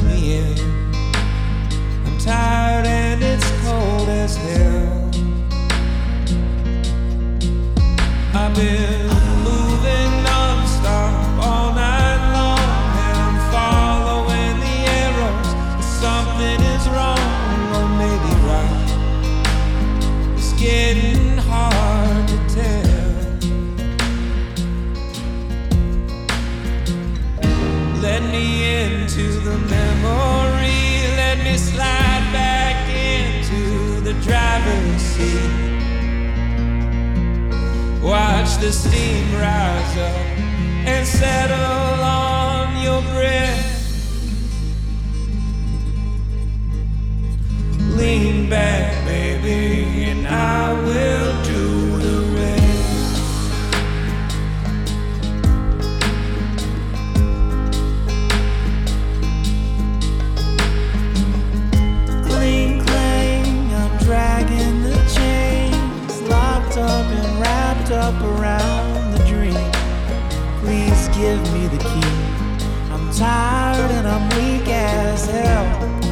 let me in. I'm tired and it's cold as hell. I've been moving non-stop all night long, and I'm following the arrows. Something is wrong, or maybe right. It's getting hard to tell. Let me into the memory, let me slide back into the driver's seat. Watch the steam rise up and settle on your breath. Lean back, baby, and I will do the rest. Cling, clang, I'm dragging the chains, locked up and wrapped up around the dream. Please give me the key. I'm tired and I'm weak as hell.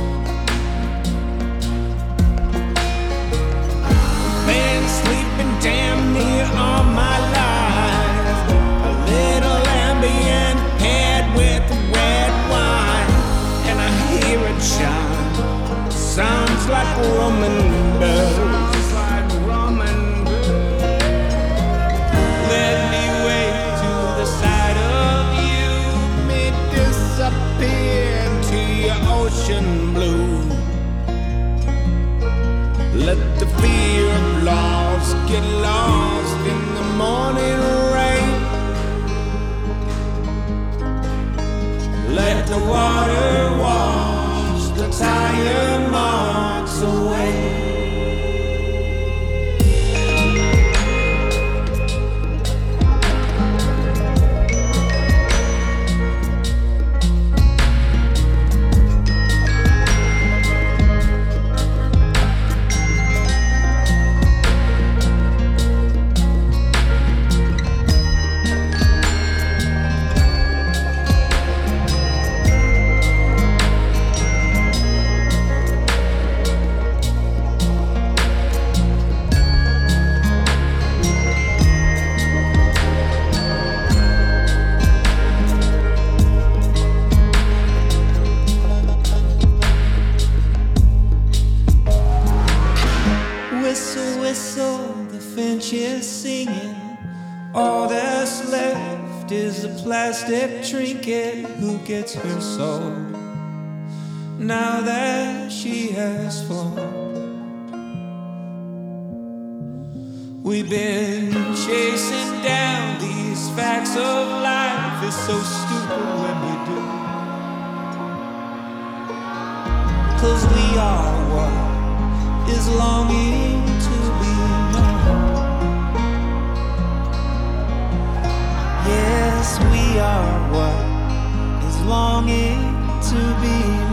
Been sleeping damn near all my life. A little ambient paired with red wine, and I hear it chime. Sounds like Roman bells. Let me wave to the side of you. Me disappear into your ocean blue. Let the fear of loss get lost in the morning rain. Let the water wash the tire marks away. Whistle, whistle, the finch is singing. All that's left is a plastic trinket. Who gets her soul now that she has flown? We've been chasing down these facts of life. It's so stupid when we do, 'cause we are what is longing to be known. Yes, we are what is longing to be